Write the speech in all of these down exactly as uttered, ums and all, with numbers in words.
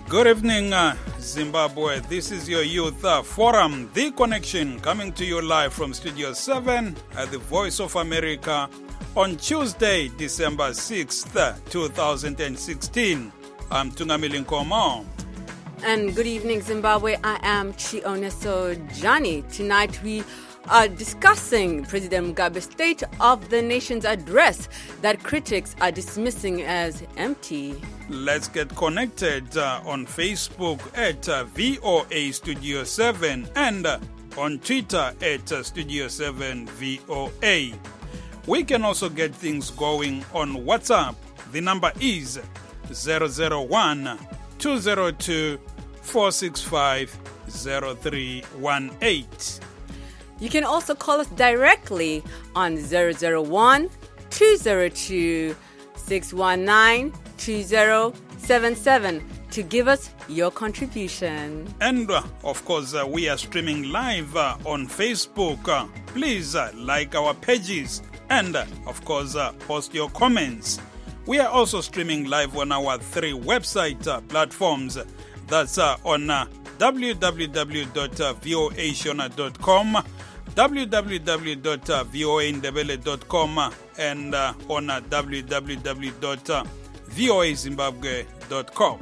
Good evening, uh, Zimbabwe. This is your Youth uh, Forum, The Connection, coming to you live from Studio seven at the Voice of America on Tuesday, December sixth, two thousand sixteen. I'm Tungamili Nkomo. And good evening, Zimbabwe. I am Chioneso Johnny. Tonight we are discussing President Mugabe's State of the Nation's address that critics are dismissing as empty. Let's get connected uh, on Facebook at uh, V O A Studio seven and uh, on Twitter at uh, Studio seven V O A. We can also get things going on WhatsApp. The number is zero zero one, two zero two, four six five, zero three one eight. You can also call us directly on zero zero one, two zero two, six one nine, two zero seven seven to give us your contribution. And uh, of course, uh, we are streaming live uh, on Facebook. Uh, please uh, like our pages and uh, of course, uh, post your comments. We are also streaming live on our three website uh, platforms. That's uh, on uh, w w w dot voa shona dot com, w w w dot voa ndebele dot com, and uh, on uh, w w w dot voa zimbabwe dot com.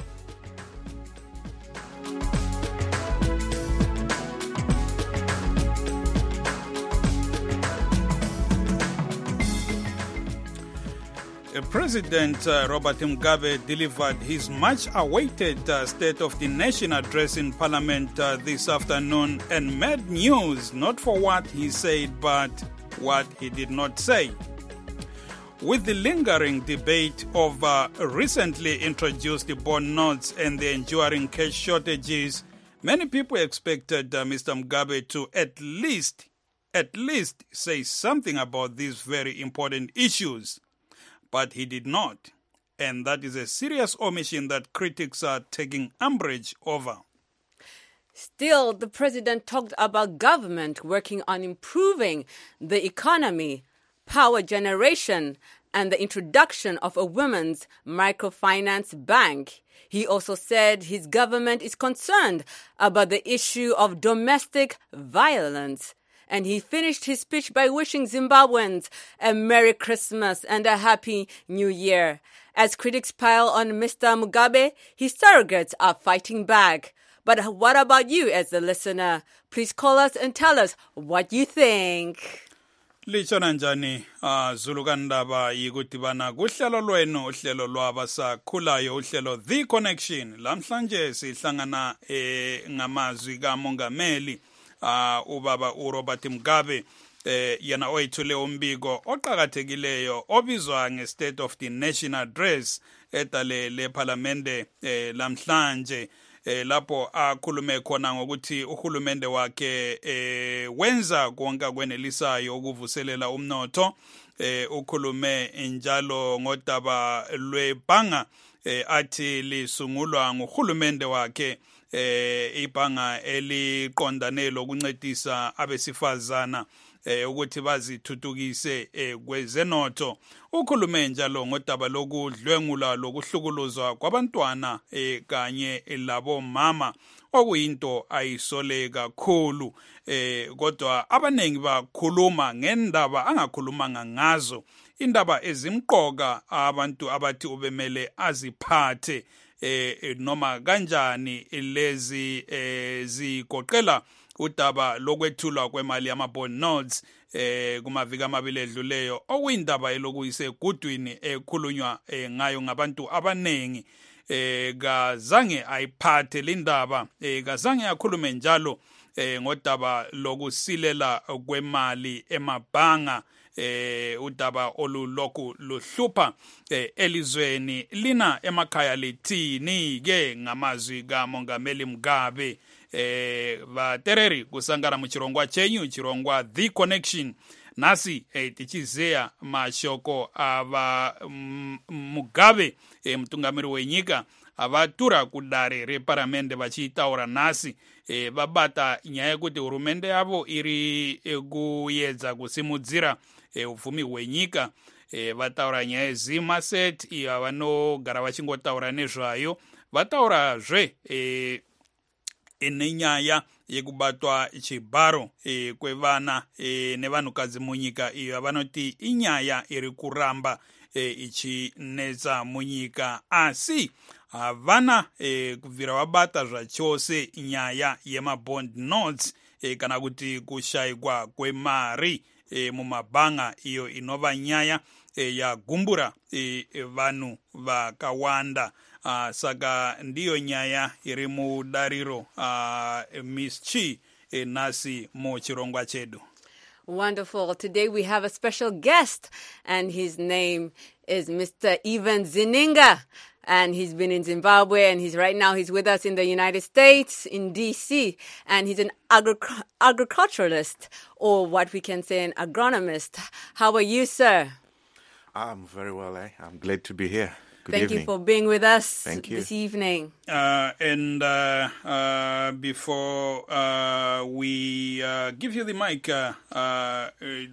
President uh, Robert Mugabe delivered his much-awaited uh, State of the Nation address in Parliament uh, this afternoon and made news not for what he said but what he did not say. With the lingering debate over recently introduced bond notes and the enduring cash shortages, many people expected uh, Mister Mugabe to at least, at least say something about these very important issues. But he did not, and that is a serious omission that critics are taking umbrage over. Still, the president talked about government working on improving the economy, power generation, and the introduction of a women's microfinance bank. He also said his government is concerned about the issue of domestic violence. And he finished his speech by wishing Zimbabweans a Merry Christmas and a Happy New Year. As critics pile on Mister Mugabe, his surrogates are fighting back. But what about you as the listener? Please call us and tell us what you think. Lichona njani uh, Zulukandaba yikudibana kuhlelo lwenu uhlelo lwabasakhulayo uhlelo The Connection. Lamhlanje sihlangana eh, ngamazwi kaMongameli Uh, ubaba uRobert Mugabe eh, yena oyithule umbiko oqhakathekileyo obizwa nge-State of the Nation address etale le parliamente eh, lamhlanje eh, lapho akhulume khona ngokuthi uhulumende wakhe eh, wenza konke kwenelisayo ukuvuselela umnotho. eh, ukhulume njalo ngodaba lwebhanga eh, athi lisungulwa nguhulumende wakhe eh ibhanga eliqondane lokuncedisa abesifazana eh ukuthi bazithuthukise eh, kwezenotho. Ukhulume njalo ngodaba lokudlwengula lokuhlukuluzwa kwabantwana eh, kanye labo mama okuyinto ayisole kakhulu eh kodwa abanengi bakhuluma ngendaba angakhulumanga ngazo, indaba ezimqoka abantu abathi ubemele aziphathe eh noma kanjani lezi eh zigoqela udaba lokwethulwa kwemali yama bond notes eh kumaviki amabili edluleyo okuyindaba elokuyisegudwini ekhulunywa eh, ngayo ngabantu abanengi eh kazange ayiphathe lindaba eh kazange akhulume njalo eh ngodaba lokusilela kwemali emabhanga eh udaba olulokhu luhlupha eh, elizweni lina emakhaya lithini ke ngamazwi kaMongameli Mugabe. eh vatereri kusangana muchirongwa chenyu chirongwa The Connection nasi eh, tichizeya mashoko ava mm, Mugabe eh, mtungamiri wenyika avatura kudare reparamende vachitaura nasi eh, vabata nyaya yekuti hurumende yavo iri eh, kuyedza kusimudzira eh, ufumi hwenyika eh, vataura nyaya yeZimaset iyo vanogara vachingotaura nezvayo vataurazve e, nenyaya yekubatwa chibharo e, kwevana e, nevanhukadzi munyika iyo yavanoti inyaya iri kuramba e, ichinetsa munyika, asi havana e, kubvira vabata zvachose nyaya yemabond notes e, kana kuti kushayikwa kwemari e, mumabhanga, iyo inova nyaya e, yagumbura e, e, vanhu vakawanda. Uh, saka ndiyo nyaya iri mudariro uh, Miss Chi e, nasi muchirongwa chedu. Wonderful. Today we have a special guest, and his name is Mister Evan Zininga. And he's been in Zimbabwe, and he's right now he's with us in the United States, in D C, and he's an agric- agriculturalist, or what we can say an agronomist. How are you, sir? I'm very well, eh? I'm glad to be here. Good Thank evening. you for being with us Thank you. this evening. Uh, and uh, uh, before uh, we uh, give you the mic, uh, uh,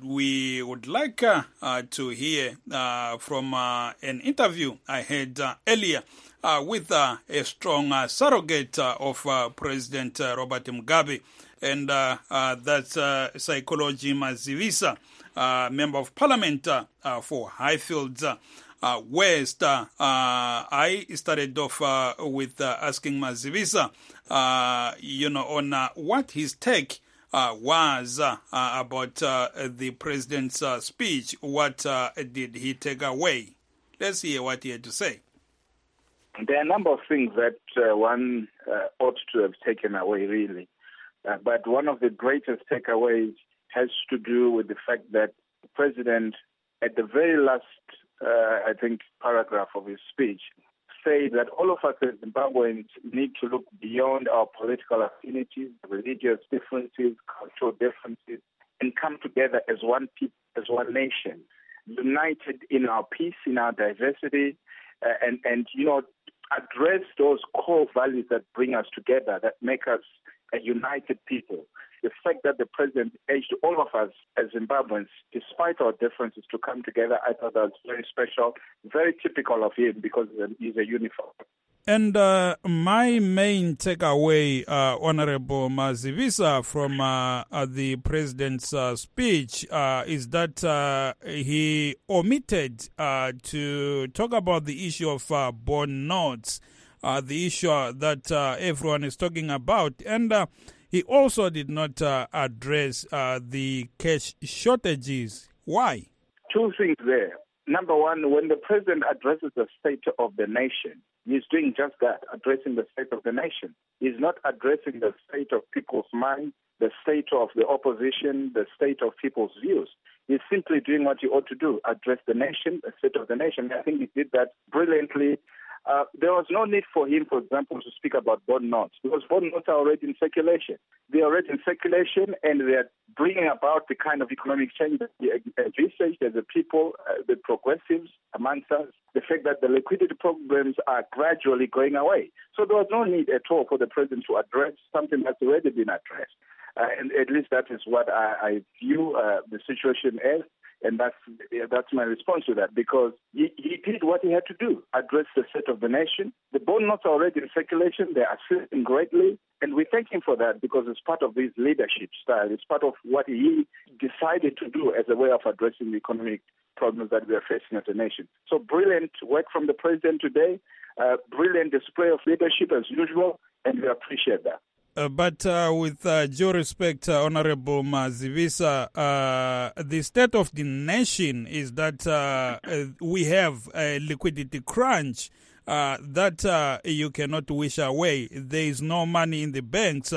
we would like uh, uh, to hear uh, from uh, an interview I had uh, earlier uh, with uh, a strong uh, surrogate uh, of uh, President uh, Robert Mugabe, and uh, uh, that's uh, Psychology Mazivisa, uh, Member of Parliament uh, uh, for Highfields uh, Uh, West. Uh, uh, I started off uh, with uh, asking Mazivisa, uh, you know, on uh, what his take uh, was uh, uh, about uh, the president's uh, speech. What uh, did he take away? Let's hear what he had to say. There are a number of things that uh, one uh, ought to have taken away, really. Uh, but one of the greatest takeaways has to do with the fact that the president, at the very last Uh, I think, paragraph of his speech, say that all of us as Zimbabweans need to look beyond our political affinities, religious differences, cultural differences, and come together as one people, as one nation, united in our peace, in our diversity, uh, and, and, you know, address those core values that bring us together, that make us a united people. The fact that the president urged all of us as Zimbabweans, despite our differences, to come together, I thought that was very special, very typical of him, because he's a uniform. And uh, my main takeaway, uh, Honorable Mazivisa, from uh, uh, the president's uh, speech uh, is that uh, he omitted uh, to talk about the issue of uh, bond notes, uh, the issue that uh, everyone is talking about. And uh, he also did not uh, address uh, the cash shortages. Why? Two things there. Number one, when the president addresses the state of the nation, he's doing just that, addressing the state of the nation. He's not addressing the state of people's minds, the state of the opposition, the state of people's views. He's simply doing what he ought to do, address the nation, the state of the nation. I think he did that brilliantly. Uh, there was no need for him, for example, to speak about bond notes, because bond notes are already in circulation. They are already in circulation, and they are bringing about the kind of economic change that we envisaged as the people, uh, the progressives amongst us, the fact that the liquidity problems are gradually going away. So there was no need at all for the president to address something that's already been addressed. Uh, and at least that is what I, I view uh, the situation as. And that's that's my response to that, because he, he did what he had to do, address the state of the nation. The bond notes are already in circulation. They are assisting greatly. And we thank him for that, because it's part of his leadership style. It's part of what he decided to do as a way of addressing the economic problems that we are facing as a nation. So brilliant work from the president today, uh, brilliant display of leadership as usual, and we appreciate that. Uh, but uh, with uh, due respect, uh, Honorable Mazivisa, uh, the state of the nation is that uh, uh, we have a liquidity crunch uh, that uh, you cannot wish away. There is no money in the banks.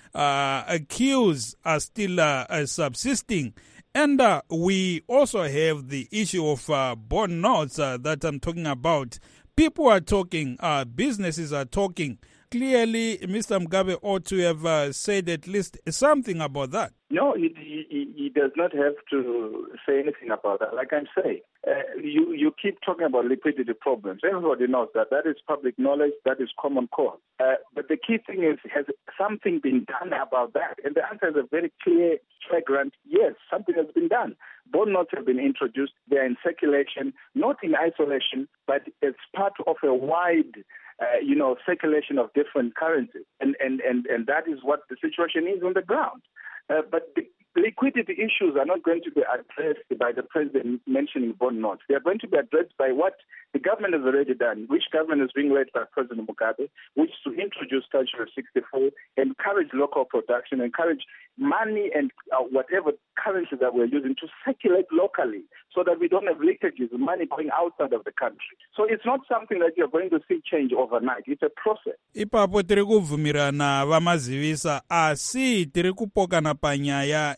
Uh, queues are still uh, uh, subsisting. And uh, we also have the issue of uh, bond notes uh, that I'm talking about. People are talking, uh, businesses are talking. Clearly, Mister Mugabe ought to have uh, said at least something about that. No, he, he, he does not have to say anything about that. Like I'm saying, uh, you, you keep talking about liquidity problems. Everybody knows that. That is public knowledge. That is common cause. Uh, but the key thing is, has something been done about that? And the answer is a very clear, flagrant yes, something has been done. Bond notes have been introduced. They are in circulation, not in isolation, but as part of a wide uh, you know, circulation of different currencies. And, and, and, and that is what the situation is on the ground. Uh, but the liquidity issues are not going to be addressed by the president mentioning bond notes. They are going to be addressed by what the government has already done, which government is being led by President Mugabe, which is to introduce Statute of sixty-four, encourage local production, encourage money and uh, whatever currency that we're using to circulate locally so that we don't have leakages, money going outside of the country. So it's not something that you're going to see change overnight. It's a process. Ipapo tiri kubvumirana vamazivisa asi tiri kupokana panyaya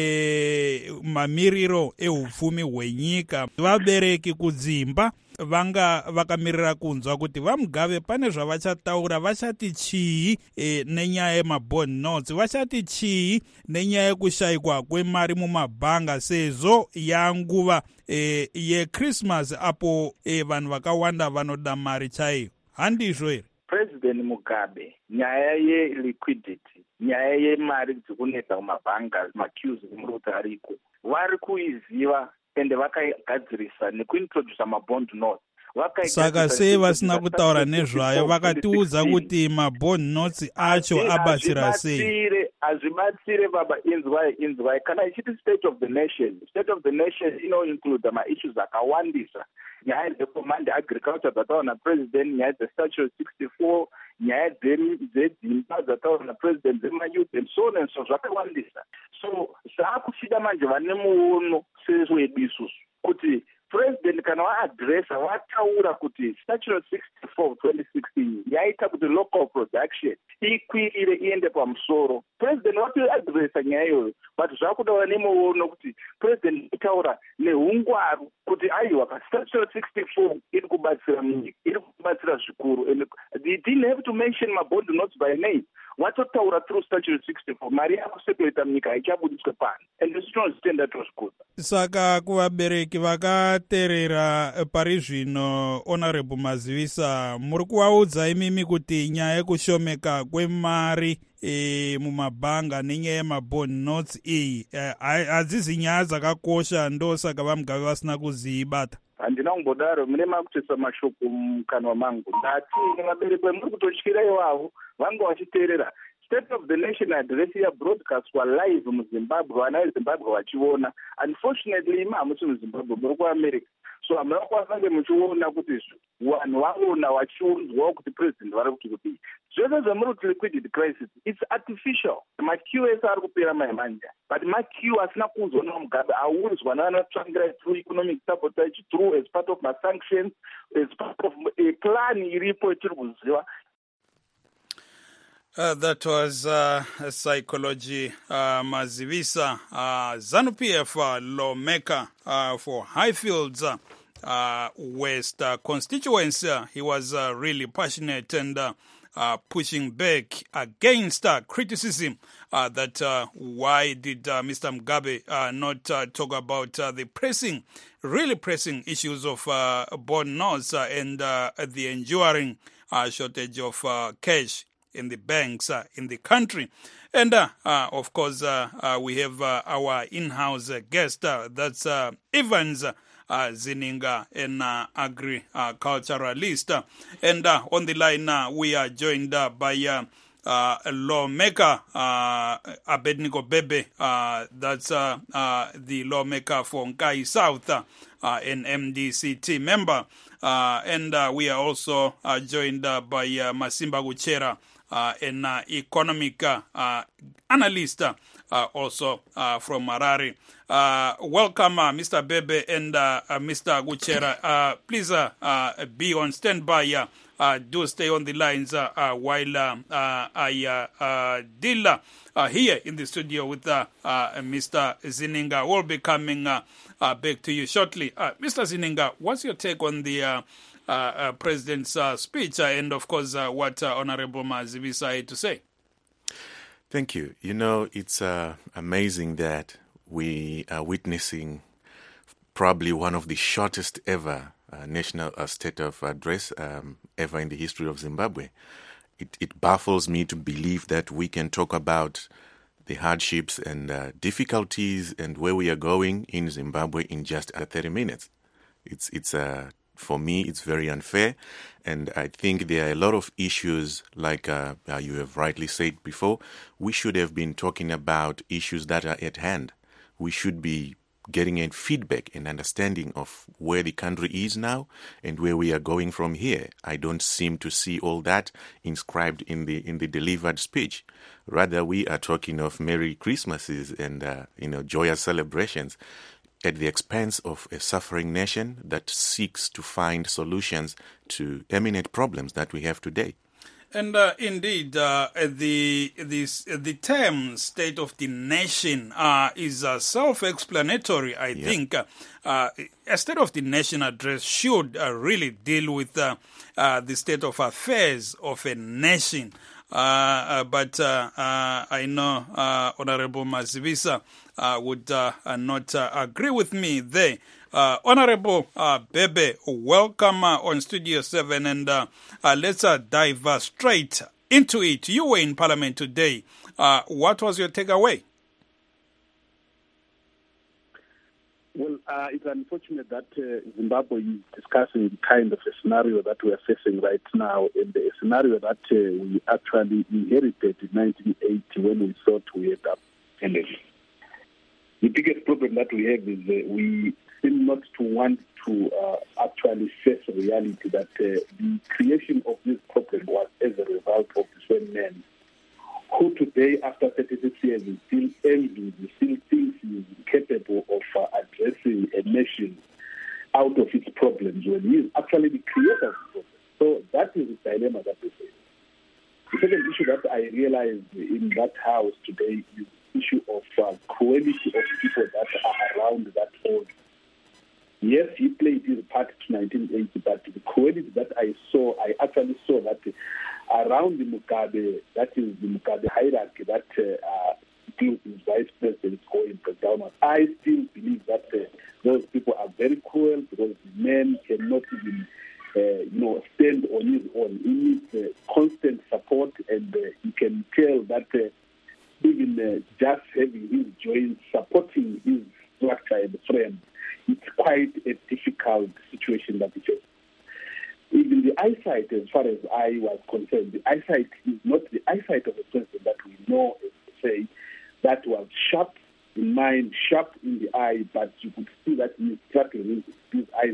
ye mamiriro ehupfumi hwenyika. Vabereki kudzimba vanga vakamirira kunzwa kuti vaMugabe pane zvavachataura vachati chii e, nenyaya yemabond notes, vachati chii nenyaya yekushayikwa kwemari mumabhanga sezvo yanguva e, yeChristmas apo e, vanhu vakawanda vanoda mari chaiyo. Handizvo here? President Mugabe, nyaya yeliquidity, nyaya yemari dzikunetsa kumabhanga, maqueues emuruti ariko, vari kuiziva ende vakagadzirisa nekuintrodusa mabond notes. Saka sei vasina kutaura nezvayo vakatiudza kuti mabond notes acho abatsira sei? Azvibatsire baba, inzwai inzwai. Kana ichiti state of the nation, state of the nation inoinclude maissues akawandisa, nyaya dzecommand agriculture dzataura napresident, nyaya dzestatute sixty-four, nyaya dzedzimba dzataura napresident, dzemayouth and so on and so zvakawandisa. So zvaakuchida manje vane muono sewedu isusu kuti president kana vaadresa vataura kuti statute sixty-four twenty sixteen yaita kuti local production ikwirire iende pamusoro. President watoadresa nyaya iyoyo, but zvakudaura nemuono kuti president itaura neungwaru kuti aiwa pa statute sixty-four iri kubatsira munyika, iri kubatsira zvikuru. And they didn't have to mention mabond notes by name. Watotaura through statute sixty-four mari yakusepeta munyika haichabudiswe pano, and this don't that was good. Saka kuvabereki vakateerera pari zvino Honorable Mazivisa, muri kuvaudza imimi kuti nyaya yekushomeka kwemari e, mumabhanga nenyaya yemabond notes iyi hadzizi nyaya dzakakosha, ndosaka vaMugabe vasina kuziibata? Handina kumbodaro, mune makutisa mashoko mukanwa mangu. Ndati vabereki muri kutotyira ivavo vanga vachiteerera. State of the Nation address ya broadcast wa live muZimbabwe, vana veZimbabwe vachiona. Unfortunately ima hamusi muZimbabwe, muri kuAmerica. So hamuna kwasange muchiona kuti vanhu vaona vachiudzwa kuti president vari kuti kudii. Zvese zvamuri kuti liquidity crisis, it's artificial. Maqueue ese ari kupera maimanja, but maqueue asina kuudzwa naMugabe, audzwa nevanotsvangira through economic sabotage, through as part of my sanctions, as part of a plan iripo etiri kuziva. Uh, that was uh, Psychology uh, Mazivisa, uh, ZANU-P F uh, lawmaker uh, for Highfields uh, uh, West uh, constituency. Uh, he was uh, really passionate and uh, uh, pushing back against uh, criticism uh, that uh, why did uh, Mister Mugabe uh, not uh, talk about uh, the pressing, really pressing issues of uh, bond notes uh, and uh, the enduring uh, shortage of uh, cash in the banks uh, in the country. And uh, uh, of course uh, uh, we have uh, our in-house uh, guest, uh, that's uh, Evans uh, Zininga, an uh, agriculturalist. Uh, and uh, on the line uh, we are joined uh, by uh, uh, a lawmaker, uh, Abednego Bebe, uh, that's uh, uh, the lawmaker for Nkai South, uh, uh, an M D C T member. Uh, and uh, we are also uh, joined uh, by uh, Masimba Guchera, Uh, an uh, economic uh, uh, analyst, uh, also uh, from Harare. Uh, welcome, uh, Mister Bebe and uh, uh, Mister Guchera. Uh, please uh, uh, be on standby. Uh, uh, do stay on the lines uh, uh, while uh, uh, I uh, uh, deal uh, here in the studio with uh, uh, Mister Zininga. We'll be coming uh, uh, back to you shortly. Uh, Mister Zininga, what's your take on the uh, Uh, uh, President's uh, speech uh, and, of course, uh, what uh, Honorable Mazivisa had to say? Thank you. You know, it's uh, amazing that we are witnessing probably one of the shortest ever uh, national uh, state of address um, ever in the history of Zimbabwe. It, it baffles me to believe that we can talk about the hardships and uh, difficulties and where we are going in Zimbabwe in just uh, thirty minutes. It's it's a uh, for me, it's very unfair. And I think there are a lot of issues, like uh, uh, you have rightly said before, we should have been talking about issues that are at hand. We should be getting a feedback and understanding of where the country is now and where we are going from here. I don't seem to see all that inscribed in the in the delivered speech. Rather, we are talking of Merry Christmases and uh, you know joyous celebrations at the expense of a suffering nation that seeks to find solutions to eminent problems that we have today. And uh, indeed, uh, the this the term "state of the nation" uh, is uh, self-explanatory. I yeah. think uh, uh, a state of the nation address should uh, really deal with uh, uh, the state of affairs of a nation. Uh, uh, but uh, uh, I know uh, Honorable Mazivisa uh, would uh, uh, not uh, agree with me there. Uh, Honorable uh, Bebe, welcome uh, on Studio seven, and uh, uh, let's uh, dive uh, straight into it. You were in Parliament today. Uh, what was your takeaway? Well, uh, it's unfortunate that uh, Zimbabwe is discussing kind of a scenario that we are facing right now, and a scenario that uh, we actually inherited in nineteen eighty when we thought we had ended. The biggest problem that we have is uh, we seem not to want to uh, actually face the reality that uh, the creation of this problem was as a result of the same man who today, after thirty-six years, is still angry, he still thinks he is capable of uh, addressing a nation out of its problems when he is actually the creator of the problem. So that is the dilemma that we face. The second issue that I realized in that house today is the issue of uh, cruelty of people that are around that old. Yes, he played his part to nineteen eighty, but the cruelty that I saw, I actually saw that around the Mugabe, that is the Mugabe hierarchy that uh, includes his vice president going down. I still believe that uh, those people are very cruel because the man cannot even, uh, you know, stand on his own. He needs uh, constant support, and uh, you can tell that uh, even uh, just having his joints supporting his structure and frame, it's quite a difficult situation that he faces. Even the eyesight, as far as I was concerned, the eyesight is not the eyesight of a president that we know, as to say, that was sharp in mind, sharp in the eye, but you could see that he is struggling with his eyes.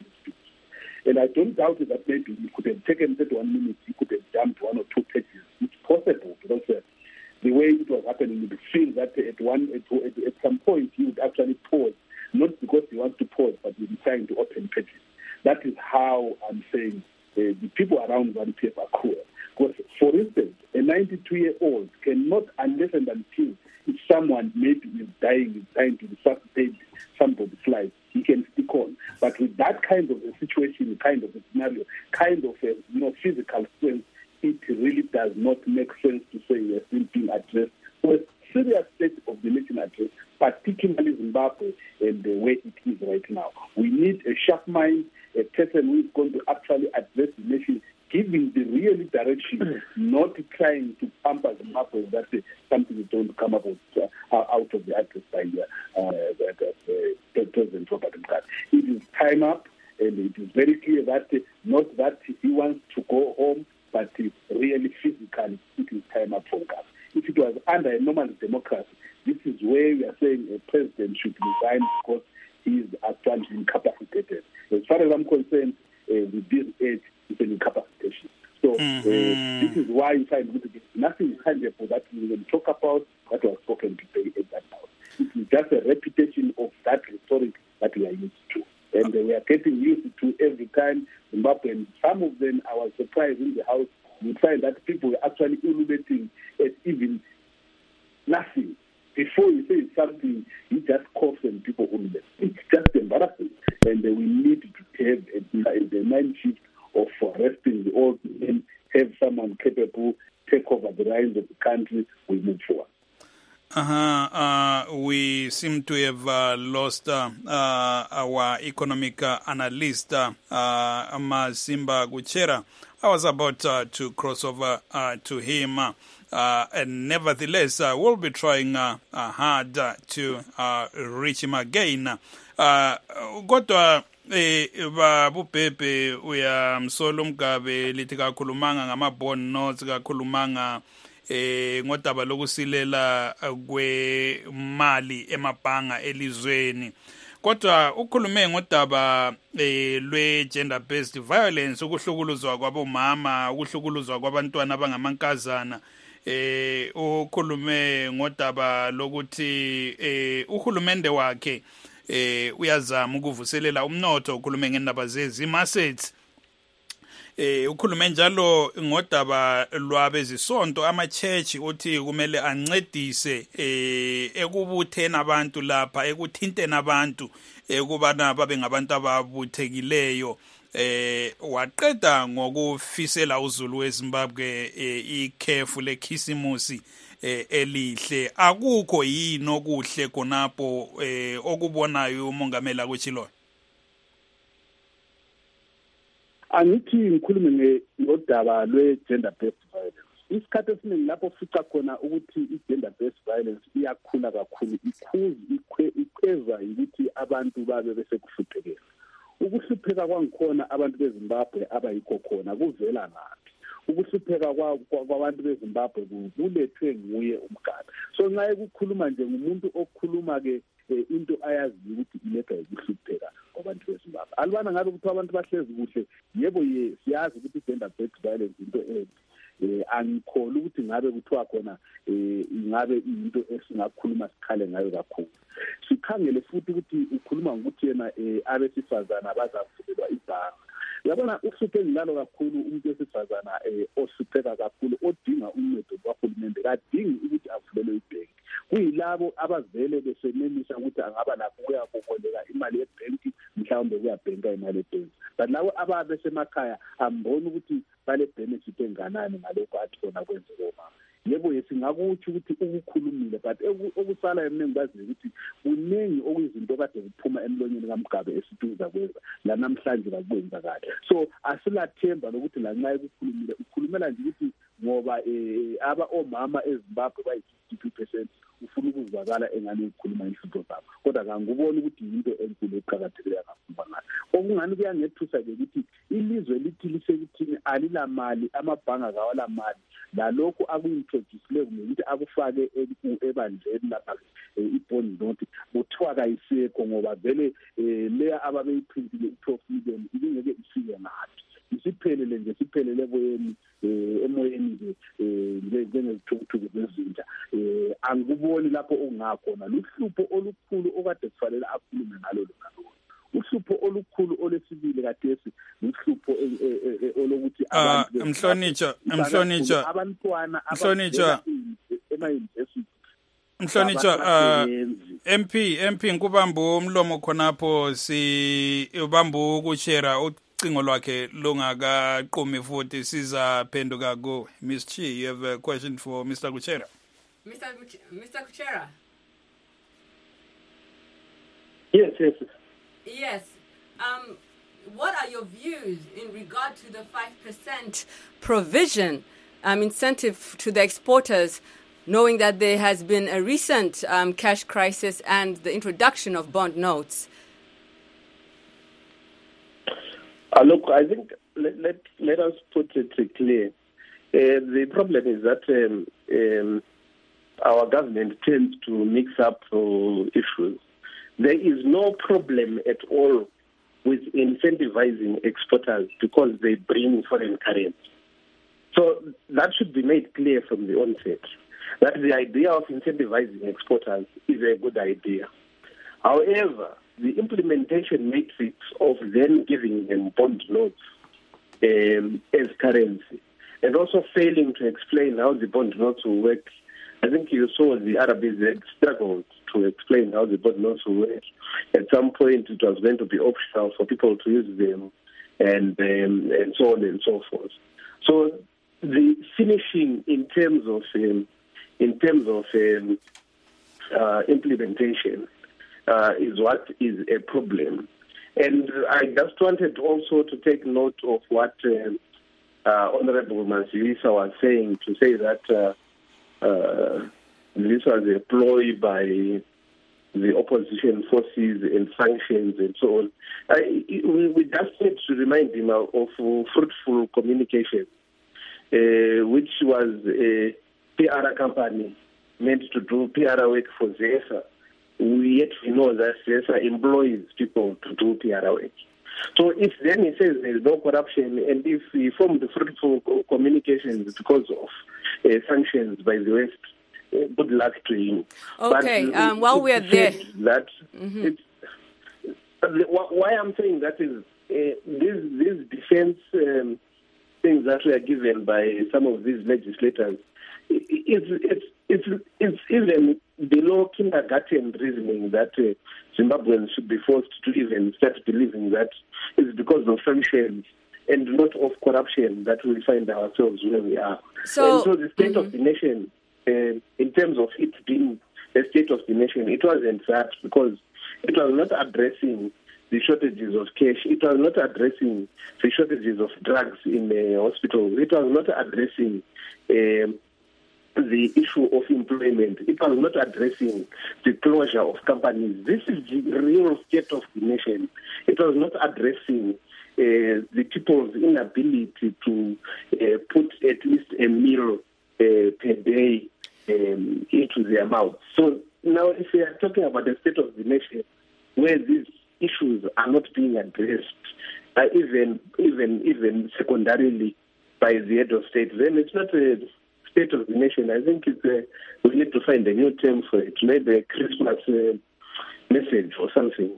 And I don't doubt that maybe he could have taken thirty-one minutes, he could have jumped one or two pages. It's possible, because uh, the way it was happening, you could feel that at one at, at, at some point he would actually pause, not because he wants to pause, but he's trying to open pages. That is how I'm saying uh, the people around one P F are cruel. Because, for instance, a ninety-two-year-old cannot, unless and until if someone maybe is dying, is dying to resuscitate somebody's life, he can stick on. But with that kind of a situation, kind of a scenario, kind of a you know physical strength, it really does not make sense to say we are still being addressed. So a serious state of the nation address, particularly Zimbabwe and the way it is right now. We need a sharp mind, a person who is going to actually address the nation, giving the real direction, not trying to pamper Zimbabwe that uh, something is going to come up with, uh, out of the address by uh, uh, uh, President Robert Mugabe. It is time up, and it is very clear that uh, not that he wants to go home, but uh, really physically, it is time up for Mugabe. If it was under a normal democracy, this is where we are saying a president should resign because he is actually incapacitated. As far as I'm concerned, uh, with this age, it's an incapacitation. So mm-hmm. uh, this is why you find nothing tangible that we will talk about that was spoken today at that house. It is just a repetition of that rhetoric that we are used to. And uh, we are getting used to every time Zimbabwe, and some of them, I was surprised in the house, you find that people were actually innovating at even nothing. Before you say something, you just cough and people innovate. It's just embarrassing. And uh, we need to have a, a mind shift of arresting the old men, have someone capable, take over the reins of the country, we move forward. Uh-huh. Uh, we seem to have uh, lost uh, uh, our economic uh, analyst, uh, uh, Mazimba Guchera. I was about uh, to cross over uh, to him, uh, uh, and nevertheless, uh, we'll be trying uh, uh, hard uh, to uh, reach him again. Uh, got uh, eh babubhebhe uyamsola uMgabe lithi kakhulumanga ngama bond notes kakhulumanga eh ngodaba lokusilela kwemali emabhanga elizweni kodwa ukhulume ngodaba eh lwe gender based violence ukuhlukuluzwa kwabomama ukuhlukuluzwa kwabantwana abangamankazana eh ukhulume ngodaba lokuthi eh uhulumende wakhe eh uyazama ukuvuselela umnotho ukhulume ngendaba zezima assets eh ukhulume njalo ngodaba lwabezisonto ama church uthi kumele ancedise eh ekubuthena abantu lapha ekuthinteni abantu ekubana babe ngabantu ababuthekileyo eh waqeda ngokufisela uZulu weZimbabwe ikhefu lekhisimusi elihle akukho yini okuhle konapho eh okubonayo umongameli akuchilo angithi ngikhulume ngodaba lwe gender based violence isikhathi esiningi lapho fica khona ukuthi i gender based violence iyakhula kakhulu ikhuzi ikhweza ukuthi abantu babe bese kuhluphekela ukuhlupheka kwangikhona abantu beZimbabwe abayikho khona kuvela ngaphi ukuhlupheka kwabantu beZimbabwe kulethwe nguye uMgabe so nxa ekukhuluma nje ngumuntu okhuluma ke into ayazi ukuthi iletha ukuhlupheka kwabantu beZimbabwe alibana ngabe ukuthi abantu bahlezi kuhle yebo ye siyazi ukuthi gender based violence into embi eh angikholwa ukuthi ngabe kuthiwa khona eh ngabe into esingakhuluma sikhale ngayo kakhulu sikhangele futhi ukuthi ukhuluma ngokuthi yena abesifazana abazavulelwa ibhanga yabona uhluphe ngilalo kakhulu umuntu wesifazana osipeka kakhulu odinga uncedo lwahulumende kadingi ukuthi avulelwe ibhenki kuyilabo abavele besenelisa ukuthi angaba lakho kuyaboboleka imali yebhenki mhlawumbe kuyabhenka imali yebhenki but labo ababe semakhaya ambona ukuthi bale benefit enganani ngalokho athi khona kwenzeka mama yebo yesingakuthi ukuthi ukukhulumile but okusala emnengi bazi ukuthi kuningi okuyizinto kade kuphuma emlonyeni kaMgabe esituza kwenza la namhlanje bakwenza kahle so asilathemba lokuthi la nxa ekukhulumile ukhulumela nje ukuthi ngoba eh aba omama eZimbabwe bayi fifty percent ufuna ukuzwakala engane ukukhuluma inhlupho zabo kodwa kanguboni ukuthi into enkulu eqhakathekileyo kakhulu ngayo okungani kuyangethusa ke ukuthi ilizwe lithi lisekuthini alila mali amabhanga kawala mali lalokho akuintroduce ukuthi akufake ebandleni lapha ibond note kuthiwa kayisekho ngoba vele leya ababeyiphindile twelve million ibingeke ifike ngathi isiphelele nje siphelele boyeni emoyeni nje njengezithukuthuku zezinja angikuboni lapho okungakhona luhlupho olukhulu okade kufanele akhulume ngalo lokho uhlupho olukhulu olesibili kathesi uhlupho olokuthi abantu emhlonitsha emhlonitsha abantwana emhlonitsha ema-university Mhlonitsha M P M P nkubambu umlomo khonapho si ubambu ukushare ucingo lwakhe longakaqhumi futhi sizaphenduka ku Miss Chi. You have a question for Mister Kuchera. Mister Kuch Mister Kuchera. Yes, yes. Yes. Um what are your views in regard to the five percent provision um incentive to the exporters, knowing that there has been a recent um, cash crisis and the introduction of bond notes? Uh, look, I think let, let, let us put it clear. Uh, the problem is that um, um, our government tends to mix up uh, issues. There is no problem at all with incentivizing exporters because they bring foreign currency. So that should be made clear from the onset, that the idea of incentivizing exporters is a good idea. However, the implementation matrix of then giving them bond notes um, as currency and also failing to explain how the bond notes will work. I think you saw the Arabs struggled to explain how the bond notes will work. At some point, it was going to be optional for people to use them, and um, and so on and so forth. So the finishing in terms of um, in terms of um, uh, implementation uh, is what is a problem. And I just wanted also to take note of what uh, uh, Honorable Masiwisa was saying, to say that uh, uh, this was a ploy by the opposition forces and sanctions and so on. I, we, we just need to remind him of, of fruitful communication, uh, which was a P R company meant to do P R work for ZESA. We yet we know that ZESA employs people to do P R work. So if then he says there is no corruption, and if he formed fruitful communications because of uh, sanctions by the West, uh, good luck to him. Okay, but, um, while we're there, that mm-hmm. it's, uh, why I'm saying that is uh, these these defense um, things that were given by some of these legislators. It's it's it's it's even below kindergarten reasoning that uh, Zimbabweans should be forced to even start believing that it's because of sanctions and not of corruption that we find ourselves where we are. So, and so the state mm-hmm. of the nation, uh, in terms of it being the state of the nation, it wasn't that, because it was not addressing the shortages of cash. It was not addressing the shortages of drugs in the hospitals. It was not addressing um, the issue of employment. It was not addressing the closure of companies. This is the real state of the nation. It was not addressing uh, the people's inability to uh, put at least a meal uh, per day um, into their mouth. So now if we are talking about the state of the nation where these issues are not being addressed, uh, even even even secondarily by the head of state, then it's not a state of the nation. I think it's a, we need to find a new term for it, maybe a Christmas uh, message or something.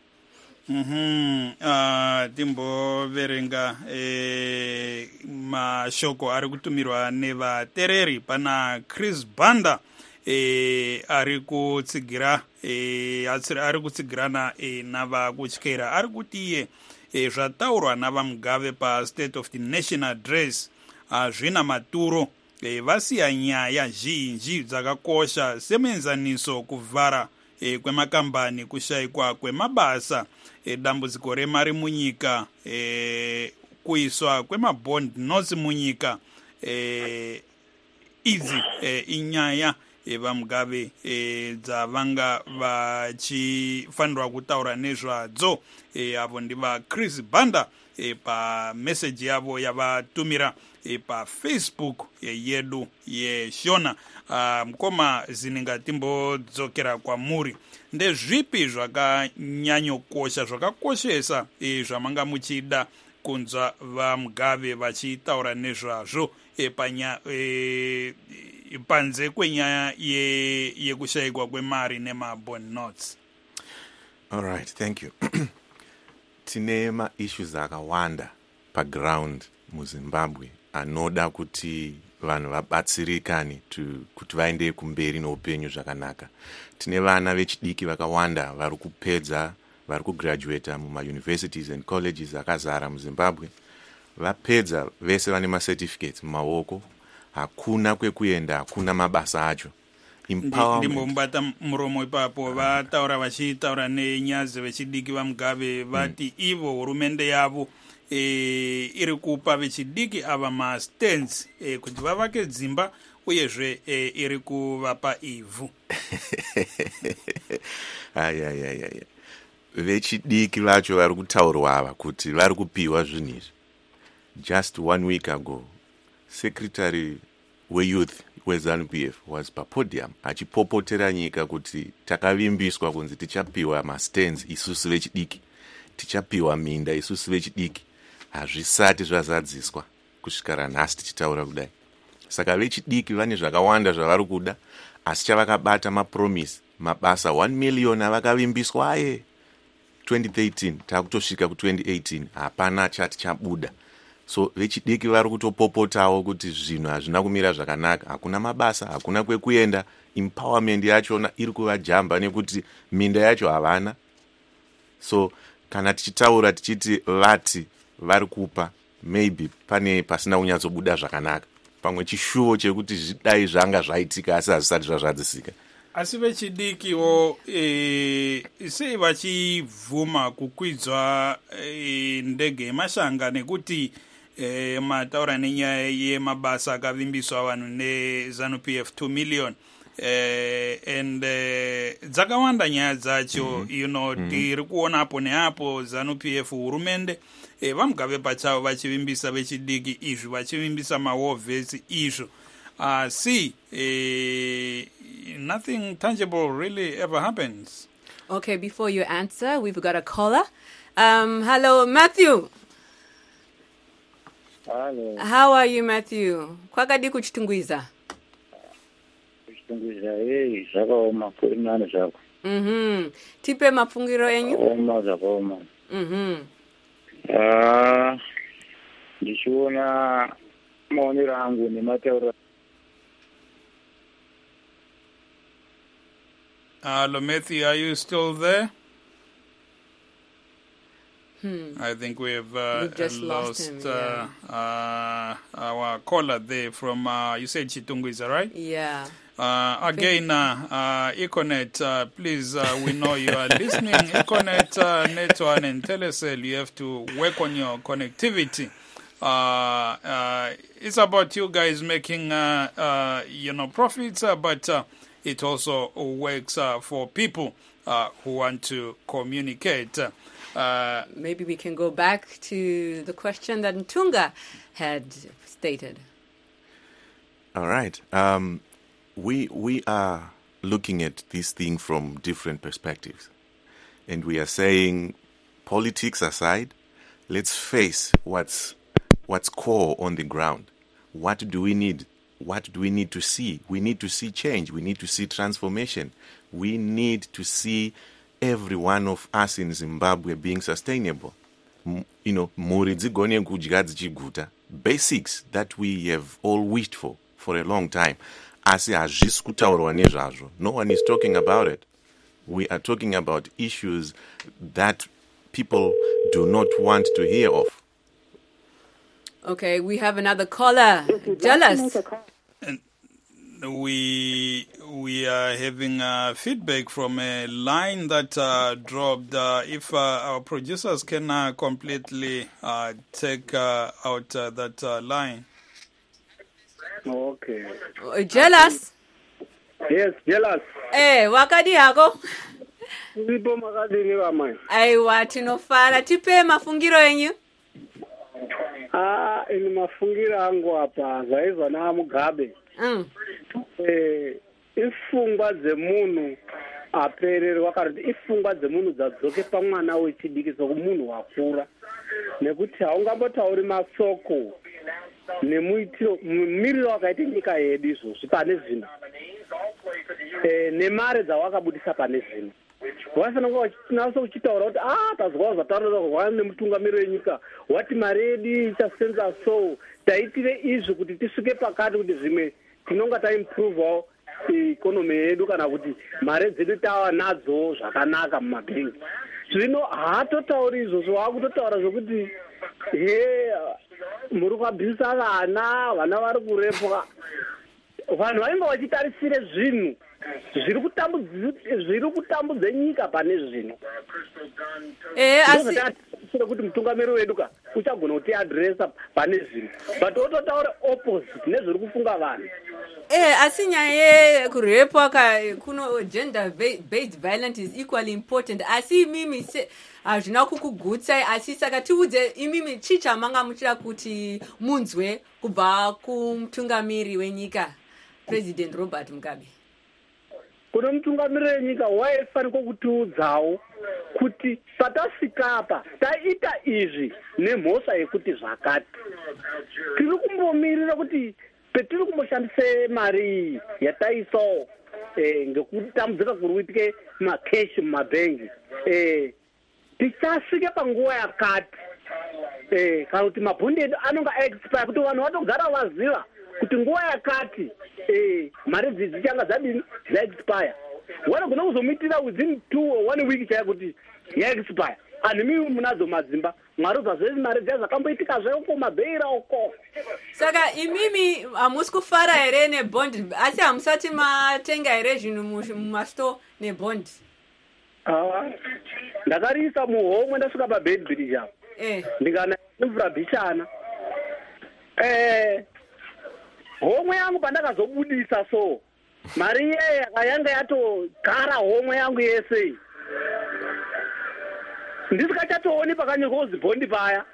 Mhm uh timbo verenga eh mashoko ari kutumirwa nevatereri pana Chris Banda eh ari kutsigira eh ari kutsigirana eh nava kutyera ari kuti iye eh zvataurwa navaMugabe pa State of the Nation address azvina maturo e, vasiya nyaya zhinji dzakakosha semenzaniso kuvhara e, kwemakambani, kushayikwa kwemabasa, e, dambudziko remari munyika, e, kuiswa kwemabond notes munyika. E, idzi e, inyaya e, vaMugabe e, dzavanga vachifanirwa kutaura nezvadzo. E, avo ndiva Chris Banda e, pa message yavo yavatumira e, pa Facebook e, yedu yeshona. Uh, mkoma zininga timbodzokera kwamuri ndezvipi zvakanyanyokosha zvakakoshesa e, zvamanga muchida kunzwa vaMugabe vachitaura nezvazvo e, panya e, panze kwenyaya ye yekushayikwa kwemari nemabond notes? All right, thank you. Tine ma-issues akawanda paground muZimbabwe anoda kuti vanhu vabatsirikane kuti vaende kumberi noupenyu zvakanaka. Tine vana vechidiki vakawanda vari kupedza, vari kugraduata muma-universities and colleges akazara muZimbabwe. Vapedza vese vane ma-certificates mumaoko, hakuna kwekuenda, hakuna mabasa acho. Ndimbombata muromo ipapo vataura vachitaura nenyazi vechidiki vaMugabe vati mm. ivo hurumende yavo e, iri kupa vechidiki ava ma-stands e, kuti vavake dzimba uyezve e, iri kuvapa ivhu. Ayayayaya. Vechidiki vacho vari kutaurwa ava kuti vari kupiwa zvinhu izvi. Just one week ago, Secretary weYouth weZANU P F was pa podium achipopotera nyika kuti takavimbiswa kunzi tichapiwa ma-stands isusu vechidiki, tichapiwa minda isusu vechidiki. Hazvisati zvazadziswa kusvikira nhasi tichitaura kudai. Saka vechidiki vane zvakawanda zvavari kuda, asi chavakabata mapromise mabasa one million avakavimbiswa aye twenty thirteen takutosvika ku twenty eighteen hapana chati chabuda. So vechidiki vari kutopopotawo kuti zvinhu hazvina kumira zvakanaka, hakuna mabasa, hakuna kwekuenda, empowerment yachona iri kuvajamba nekuti minda yacho havana. So kana tichitaura tichiti vati vari kupa, maybe pane pasina kunyatsobuda zvakanaka, pamwe chishuvo chekuti zvidai zvanga zvaitika asi hazvisati zvazvadzisika. Asi vechidikiwo e, sei vachivhuma kukwidzwa e, ndege yemashanga nekuti e, mataura nenyaya yemabasa akavimbiswa vanhu neZANU P F two million. eh, and eh, dzakawanda nyaya dzacho mm -hmm. you know mm -hmm. tiri kuona apo neapo ZANU-P F hurumende eh, vamugave pachavo vachivimbisa vechidiki izvo vachivimbisa mawar vets izvo uh, see eh, nothing tangible really ever happens. Okay, before you answer, we've got a caller. Um, hello, Matthew. Hello. How are you, Matthew? Kwakadi kuchitungwiza? Kuchitungwiza, hey, zvakaoma kuri nani zvako. Mhm. Tipe mapfungiro enyu? Oma zvakaoma. Mhm. Ah, ndichiona maonero angu nematauro. Hello, Matthew, are you still there? Hmm. I think we've, uh, We've just lost, lost him, uh, yeah. uh, our caller there from, uh, you said Chitungwiza, right? Yeah. Uh, again, uh, uh, Econet, uh, please, uh, we know you are listening. Econet, uh, Netone and Telecel, you have to work on your connectivity. Uh, uh, it's about you guys making, uh, uh, you know, profits, uh, but uh, it also works uh, for people uh, who want to communicate. Uh, Maybe we can go back to the question that Ntunga had stated. All right. Um, we we are looking at this thing from different perspectives. And we are saying, politics aside, let's face what's what's core on the ground. What do we need? What do we need to see? We need to see change. We need to see transformation. We need to see every one of us in Zimbabwe being sustainable. M- you know, basics that we have all wished for for a long time. No one is talking about it. We are talking about issues that people do not want to hear of. Okay, we have another caller. Jealous. And we we are having uh, feedback from a line that uh, dropped. Uh, if uh, our producers can uh, completely uh, take uh, out uh, that uh, line. Okay. Uh, Jealous. Yes, Jealous. Eh, wakadi yako? Ndipo makadini wamai. Aiwa, tinofara. Tipe mafungiro enyu? Ah, ini mafungira angu hapa zaizwa na Mugabe. Mm. Eh, ifungwa dzemunhu apererwa kana kuti ifungwa dzemunhu dzadzoke pamwana wechidiki sokumunhu wakura nekuti haungambotauri masoko nemuitiro mumiriro wakaita nyika yedu izvozvi pane zvino eh, nemare dzawakabudisa pane zvino wafanira kuva uchinaso uchitaura kuti ah tazwawo zvataurwa nemutungamiriri wenyika wati mari yedu ichasenza so taitire izvi kuti tisvike pakati kuti zvimwe tinonga taimprovewo ikonomi yedu kana kuti mare dzedu tava nadzo zvakanaka mumabhengi zvino haatotauri izvozvo waakutotaura zvokuti he muri kwabvisa vana vana vari kurepwa vanhu vainge vachitarisire zvinhu zviri kutambudza nyika pane zvino Eh, asi sire kuti mutungamiriri wedu ka uchagona kuti adresa pane zvino but ototaura opposite nezviri kufunga vanhu. Eh, asi nyaya kurepwa ka kuno gender based violence is equally important. Asi mimi se hazvina kukugutsa asi saka tiudze imimi chicha manga muchira kuti munzwe kubva kumutungamiriri wenyika President Robert Mugabe. Kuno mutungamiriri wenyika waifanirwa kutiudzawo kuti patasvika apa taita izvi nemhosva yekuti zvakati tiri kumbomirira kuti petiri kumboshandise mari iyi yataisawo eh, ngekutambudzika kuri kuitike makeshi mumabhengi eh, tichasvike panguva yakati eh, kana kuti mabhondi edu anonga aexpire kuti vanhu vatogara vaziva kuti nguva yakati eh, mari idzi dzichanga dzadini dzaexpire wanogona kuzomuitira within two or one week chaya kuti yaexpire anhu mimi munadzo madzimba mwari uzvazvezi mari dzia zvakamboitika zveuko mabheira uko Saka imimi hamusi kufara here nebond asi hamusati matenga here zvinhu mumastore nebond. Ah, ndakariisa muhomwe ndasvika pabedbridge apo Eh. ndikana mvura bhishana eh homwe yangu pandakazobudisa so mari iyeyo yakanga yatogara homwe yangu yese ndisikachatooni pakanyorwa kuzi bhondi paya.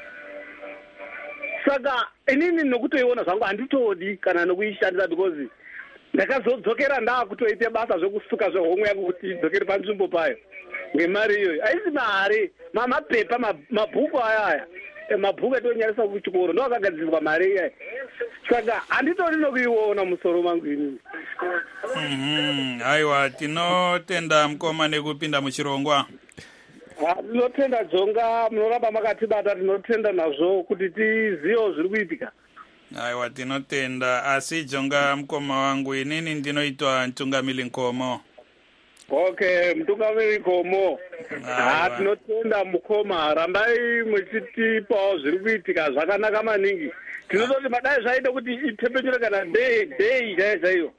Saka inini nokutoiona zvangu handitodi kana nokuishandisa because ndakazodzokera ndaakutoite basa zvokusuka zvehomwe yangu kuti idzokere panzvimbo payo ngemari iyoyo. Haisi mari, mapepa, mabhuku aya aya mabhuku atonyarisa kuchikoro ndo akagadzirirwa mari iyayi. Saka handitori nokuiona musoro mangu inini. Mhm, aiwa tinotenda mukoma nekupinda muchirongwa. Tinotenda dzonga munoramba makatibata, tinotenda nazvo kuti tizive zviri kuitika. Aiwa tinotenda, asi jonga mukoma wangu inini ndinoitwa mtungamiri Nkomo. Okay, mtungamiri Nkomo. Ha, tinotenda mukoma, rambai muchitipawo zviri kuitika zvakanaka maningi. Tinototi madai zvaida kuti itepenyure kana day day chaiyo.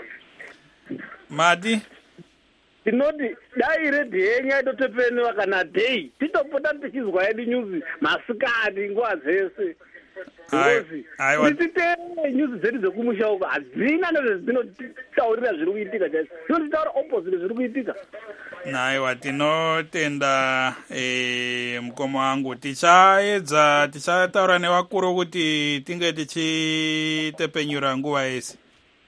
Mati tinoti dai redhi yenyu yaitotepenura kana day titopota tichizwa yedu nyuzi masikati nguva dzese. Tititee nyuzi dzedu dzekumusha uko hadzina nezvezvinotaurira zviri kuitika chaizvo, dzinotitaura opposite zviri kuitika. Naiwa tinotenda eh, mukoma wangu, tichaedza tichataura nevakuru kuti tinge tichitepenyura nguva yese.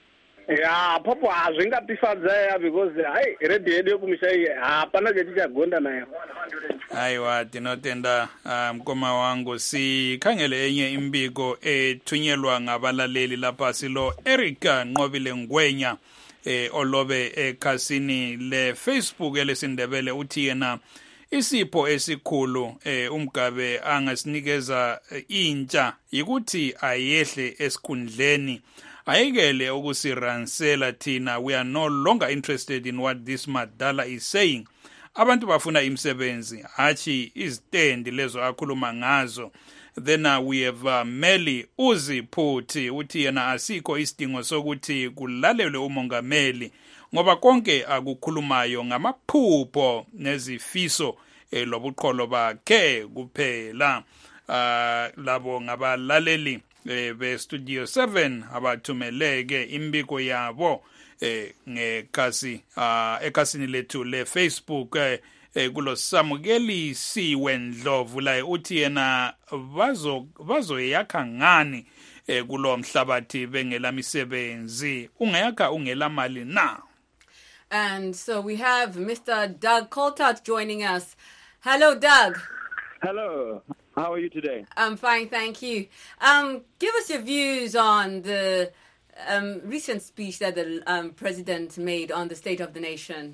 Ya popo hazvingatifadza ya because hai redhi yedu yokumusha iyi hapana chetichagonda nayo. Aiwa tinotenda uh, mkoma wangu, sikhangele enye imbiko ethunyelwa ngabalaleli lapha silo Erica Nqobile Ngwenya eh, olobe ekhasini le Facebook elesindebele uthi yena isipho esikhulu eh, umgabe angasinikeza eh, intsha yikuthi ayehle esikhundleni, ayekele ukusiransela thina. We are no longer interested in what this madala is saying. Abantu bafuna imsebenzi, hachi izitendi lezo akhuluma ngazo. Then uh, we have uh, Meli Uziphuthi uthi yena asikho isidingo sokuthi kulalelwe umongameli ngoba konke akukhulumayo ngamaphupho nezifiso eh, lobuqholo bakhe kuphela. Uh, labo ngabalaleli eh, be Studio seven abathumeleke imbiko yabo eh ngekasi uh, ekasini lethu le Facebook eh, eh, kulo Samukeli Siwendlovu la uthi yena bazo bazoyakha ngani eh, kulo mhlabathi bengela misebenzi, ungeyakha ungela mali na. And so we have Mister Doug Coltart joining us. Hello, Doug. Hello. How are you today? I'm fine, thank you. Um, give us your views on the um, recent speech that the um, president made on the State of the Nation.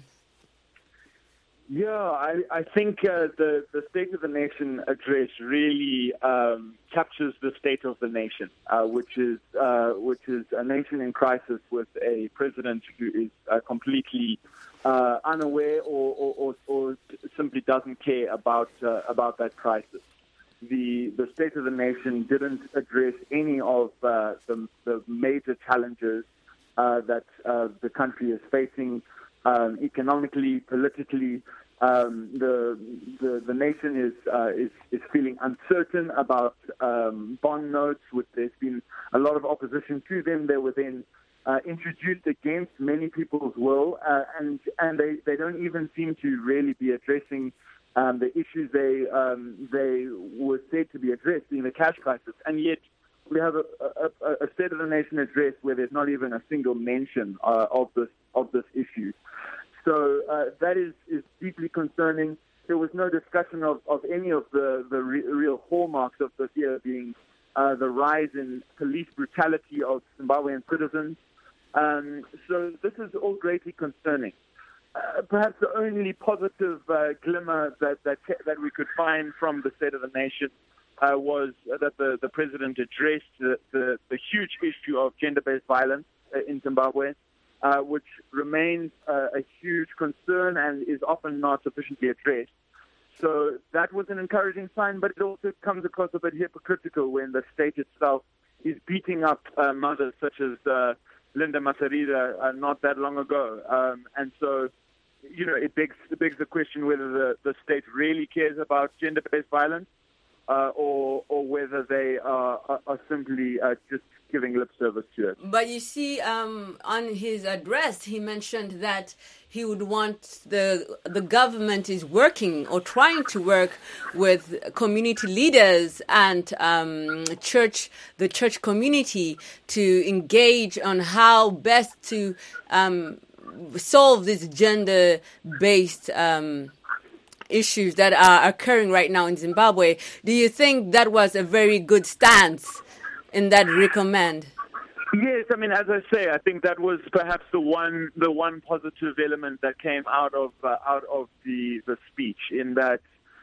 Yeah, I, I think uh, the, the State of the Nation address really um, captures the state of the nation, uh, which is uh, which is a nation in crisis with a president who is uh, completely uh, unaware or, or, or, or simply doesn't care about uh, about that crisis. The the State of the Nation didn't address any of uh, the, the major challenges uh, that uh, the country is facing um, economically, politically. Um, the, the the nation is uh, is is feeling uncertain about um, bond notes. With there's been a lot of opposition to them. They were then uh, introduced against many people's will, uh, and and they, they don't even seem to really be addressing Um, the issues they um, they were said to be addressed, being the cash crisis, and yet we have a, a, a State of the Nation address where there's not even a single mention uh, of this of this issue. So uh, that is, is deeply concerning. There was no discussion of, of any of the, the re- real hallmarks of this year, being uh, the rise in police brutality of Zimbabwean citizens. Um, so this is all greatly concerning. Uh, perhaps the only positive uh, glimmer that, that that we could find from the State of the Nation uh, was that the, the president addressed the, the, the huge issue of gender-based violence uh, in Zimbabwe, uh, which remains uh, a huge concern and is often not sufficiently addressed. So that was an encouraging sign, but it also comes across a bit hypocritical when the state itself is beating up uh, mothers such as uh, Linda Masarida uh, not that long ago. Um, and so you know, it begs, it begs the question whether the, the state really cares about gender-based violence uh, or or whether they are, are, are simply uh, just giving lip service to it. But you see, um, on his address, he mentioned that he would want the the government is working or trying to work with community leaders and um, church, the church community, to engage on how best to um, solve these gender-based um, issues that are occurring right now in Zimbabwe. Do you think that was a very good stance in that recommend? Yes, I mean, as I say, I think that was perhaps the one the one positive element that came out of uh, out of the the speech. In that,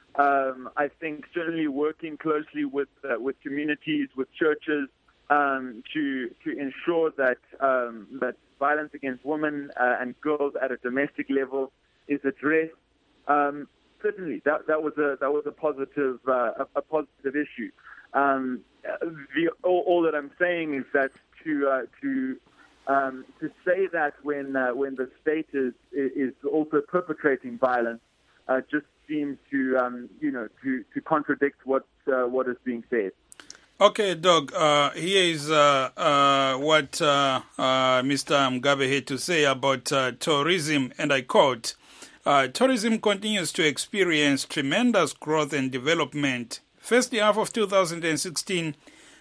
um, I think certainly working closely with uh, with communities, with churches, um, to to ensure that um, that violence against women uh, and girls at a domestic level is addressed. Um, certainly, that that was a that was a positive uh, a, a positive issue. Um, the, all, all that I'm saying is that to uh, to um, to say that when uh, when the state is is also perpetrating violence uh, just seems to um, you know to, to contradict what uh, what is being said. Okay, Doug. Uh, here is uh, uh, what uh, uh, Mister Mugabe had to say about uh, tourism, and I quote: uh, "Tourism continues to experience tremendous growth and development. First half of two thousand sixteen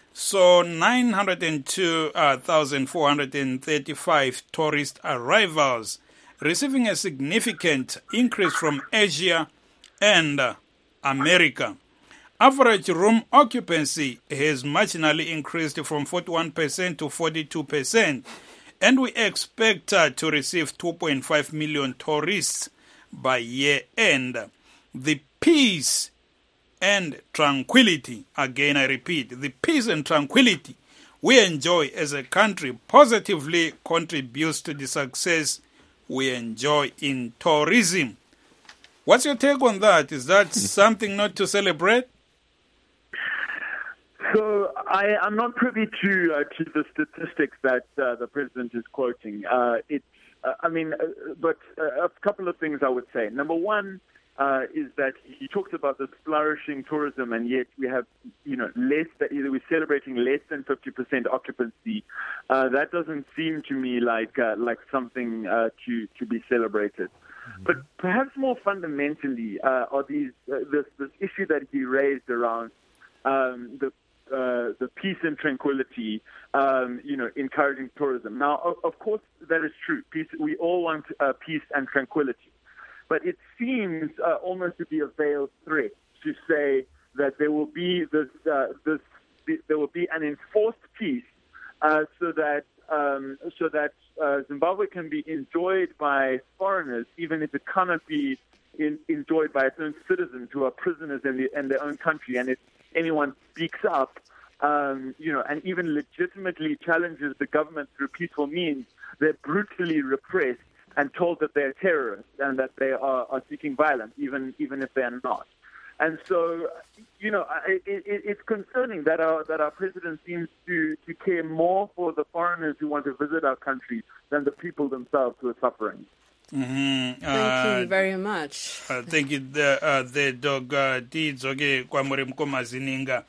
saw nine hundred two thousand four hundred thirty-five tourist arrivals, receiving a significant increase from Asia and uh, America. Average room occupancy has marginally increased from forty-one percent to forty-two percent, and we expect uh, to receive two point five million tourists by year end. The peace and tranquility, again I repeat, the peace and tranquility we enjoy as a country positively contributes to the success we enjoy in tourism." What's your take on that? Is that something not to celebrate? So I, I'm not privy to uh, to the statistics that uh, the president is quoting. Uh, it's, uh, I mean, uh, but uh, a couple of things I would say. Number one uh, is that he talks about this flourishing tourism, and yet we have, you know, less that either we're celebrating less than fifty percent occupancy. Uh, that doesn't seem to me like uh, like something uh, to to be celebrated. Mm-hmm. But perhaps more fundamentally uh, are these uh, this this issue that he raised around um, the Uh, the peace and tranquility, um, you know, encouraging tourism. Now, of, of course, that is true. Peace, we all want uh, peace and tranquility. But it seems uh, almost to be a veiled threat to say that there will be this, uh, this there will be an enforced peace uh, so that um, so that uh, Zimbabwe can be enjoyed by foreigners, even if it cannot be in, enjoyed by its own citizens who are prisoners in, the, in their own country. And if anyone speaks up, um, you know, and even legitimately challenges the government through peaceful means, they're brutally repressed and told that they're terrorists and that they are, are seeking violence, even even if they're not. And so, you know, it, it, it's concerning that our that our president seems to, to care more for the foreigners who want to visit our country than the people themselves who are suffering. Mm-hmm. Thank uh, you very much. Uh, thank you, the, uh, the dog uh, deeds. Okay, Kwamuri Mkomazininga.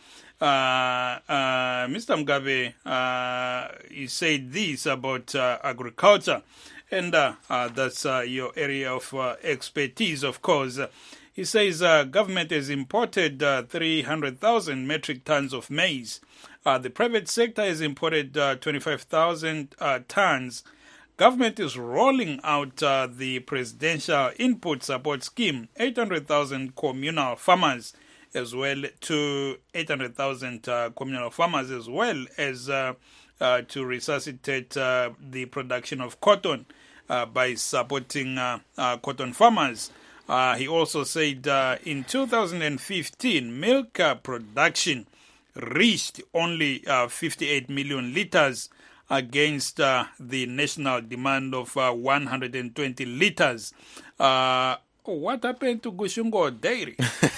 Uh, uh, Mister Mugabe, uh, he said this about uh, agriculture, and uh, uh, that's uh, your area of uh, expertise, of course. He says uh, government has imported uh, three hundred thousand metric tons of maize. Uh, the private sector has imported uh, twenty-five thousand uh, tons. Government is rolling out uh, the presidential input support scheme, eight hundred thousand communal farmers as well to eight hundred thousand uh, communal farmers as well as uh, uh, to resuscitate uh, the production of cotton uh, by supporting uh, uh, cotton farmers. Uh, he also said uh, in two thousand fifteen, milk uh, production reached only uh, fifty-eight million liters against uh, the national demand of uh, one hundred twenty liters. Uh, what happened to Gushungo Dairy?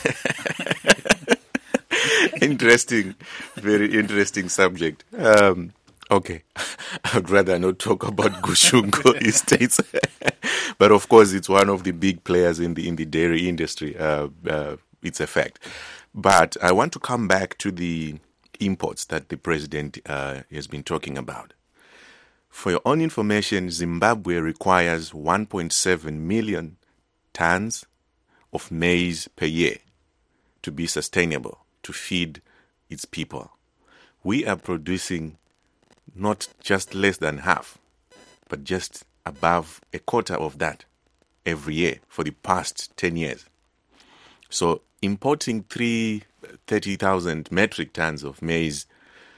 Interesting, very interesting subject. Um, okay, I'd rather not talk about Gushungo Estates, but of course it's one of the big players in the in the dairy industry. Uh, uh, it's a fact. But I want to come back to the imports that the president uh, has been talking about. For your own information, Zimbabwe requires one point seven million tons of maize per year to be sustainable, to feed its people. We are producing not just less than half, but just above a quarter of that every year for the past ten years. So importing three hundred thirty thousand metric tons of maize,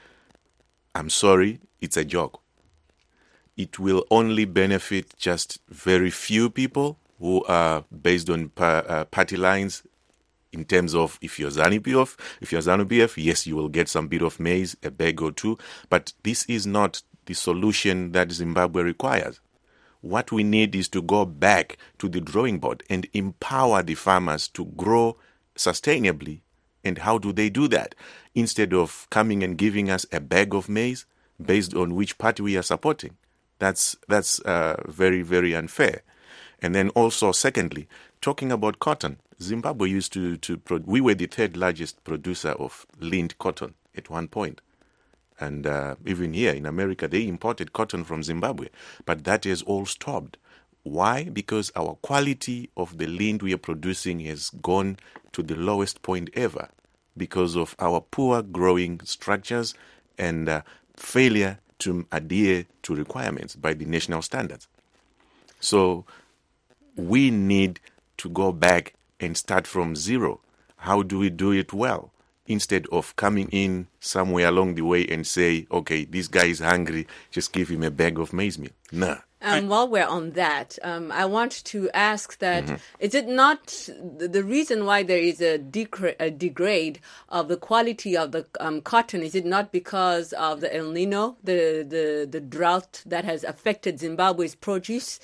I'm sorry, it's a joke. It will only benefit just very few people who are based on pa- uh, party lines. In terms of if you're ZANU-P F, if you're ZANU-P F, yes, you will get some bit of maize, a bag or two, but this is not the solution that Zimbabwe requires. What we need is to go back to the drawing board and empower the farmers to grow sustainably. And how do they do that? Instead of coming and giving us a bag of maize based on which party we are supporting. That's that's uh, very, very unfair. And then also, secondly, talking about cotton, Zimbabwe used to, to pro- we were the third largest producer of lined cotton at one point. And uh, even here in America, they imported cotton from Zimbabwe. But that has all stopped. Why? Because our quality of the lint we are producing has gone to the lowest point ever because of our poor growing structures and uh, failure to adhere to requirements by the national standards. So we need to go back and start from zero. How do we do it well? Instead of coming in somewhere along the way and say, okay, this guy is hungry, just give him a bag of maize meal. Nah. And um, while we're on that, um, I want to ask that, mm-hmm. is it not the, the reason why there is a, degra- a degrade of the quality of the um, cotton, is it not because of the El Nino, the, the, the drought that has affected Zimbabwe's produce?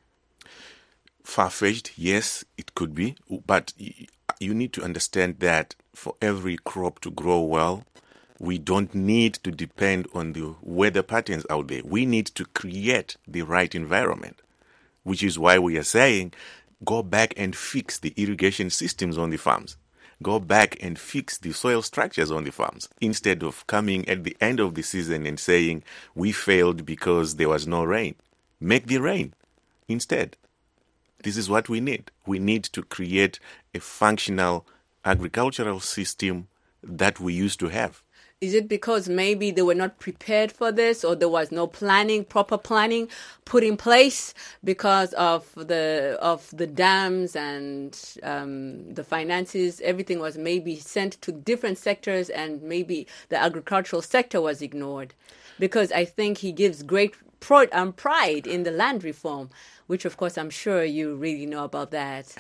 Far-fetched, yes, it could be. But you need to understand that for every crop to grow well, we don't need to depend on the weather patterns out there. We need to create the right environment, which is why we are saying go back and fix the irrigation systems on the farms. Go back and fix the soil structures on the farms instead of coming at the end of the season and saying we failed because there was no rain. Make the rain instead. This is what we need. We need to create a functional agricultural system that we used to have. Is it because maybe they were not prepared for this, or there was no planning, proper planning put in place because of the of the dams and um, the finances? Everything was maybe sent to different sectors, and maybe the agricultural sector was ignored. Because I think he gives great pro- um, pride in the land reform, which, of course, I'm sure you really know about that.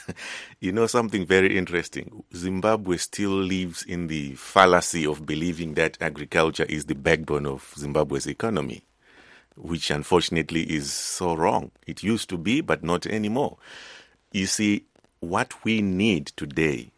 You know something very interesting? Zimbabwe still lives in the fallacy of believing that agriculture is the backbone of Zimbabwe's economy, which unfortunately is so wrong. It used to be, but not anymore. You see, what we need today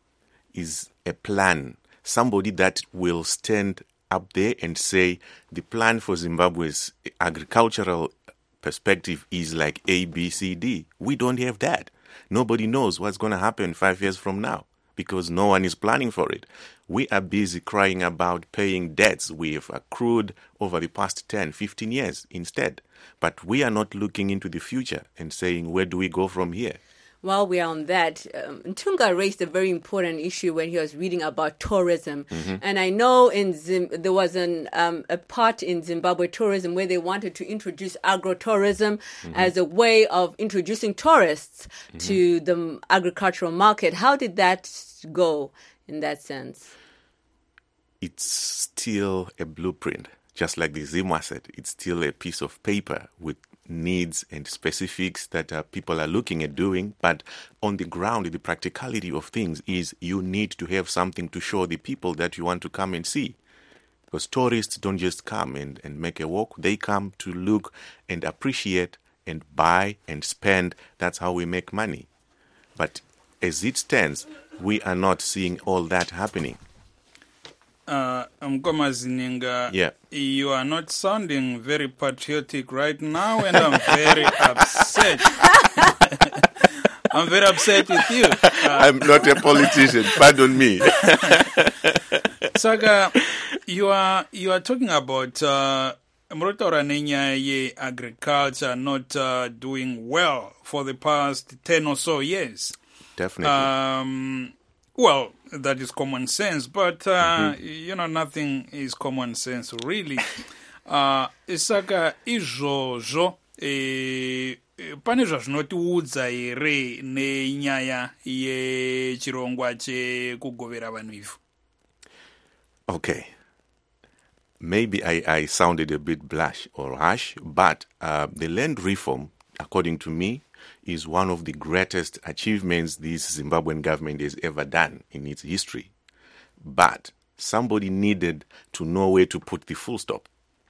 is a plan, somebody that will stand up there and say the plan for Zimbabwe's agricultural perspective is like A, B, C, D. We don't have that. Nobody knows what's going to happen five years from now because no one is planning for it. We are busy crying about paying debts we have accrued over the past ten, fifteen years instead. But we are not looking into the future and saying, where do we go from here? While we are on that, um, Ntunga raised a very important issue when he was reading about tourism. Mm-hmm. And I know in Zim- there was an, um, a part in Zimbabwe tourism where they wanted to introduce agro-tourism mm-hmm. as a way of introducing tourists mm-hmm. to the agricultural market. How did that go in that sense? It's still a blueprint. Just like the Zimwa said, it's still a piece of paper with needs and specifics that uh, people are looking at doing. But on the ground, the practicality of things is you need to have something to show the people that you want to come and see. Because tourists don't just come and, and make a walk. They come to look and appreciate and buy and spend. That's how we make money. But as it stands, we are not seeing all that happening. Uh, Mkomazininga, yeah. You are not sounding very patriotic right now, and I'm very upset. I'm very upset with you. Uh, I'm not a politician, pardon me. Saga, You are you are talking about uh, ye agriculture not uh, doing well for the past ten or so years. Definitely. Um, well, that is common sense, but uh, mm-hmm. you know, nothing is common sense really. uh, isaka izvozvo eh, pane zvazvinotiudza here nenyaya yechirongwa chekugovera vanhu ivhu? Okay. Maybe I, I sounded a bit blush or harsh, but uh, the land reform, according to me, is one of the greatest achievements this Zimbabwean government has ever done in its history. But somebody needed to know where to put the full stop.